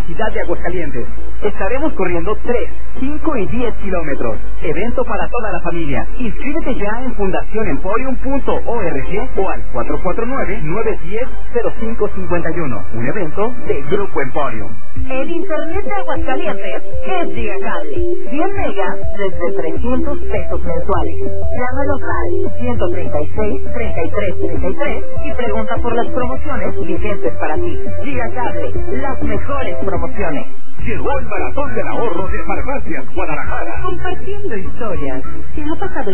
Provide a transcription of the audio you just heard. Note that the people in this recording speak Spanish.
Universidad de Aguascalientes. Estaremos corriendo 3, 5 y 10 kilómetros. Evento para toda la familia. Inscríbete ya en fundacionemporium.org o al 449-910-0551. Un evento de Grupo Emporium. El internet de Aguascalientes es Gigacable. 100 megas desde 300 pesos mensuales. Llámanos al 136-3333 y pregunta por las promociones vigentes para ti. Gigacable, las mejores promociones. Llegó el Maratón del Ahorro de Farmacias Guadalajara. Compartiendo historias. ¿Te ha pasado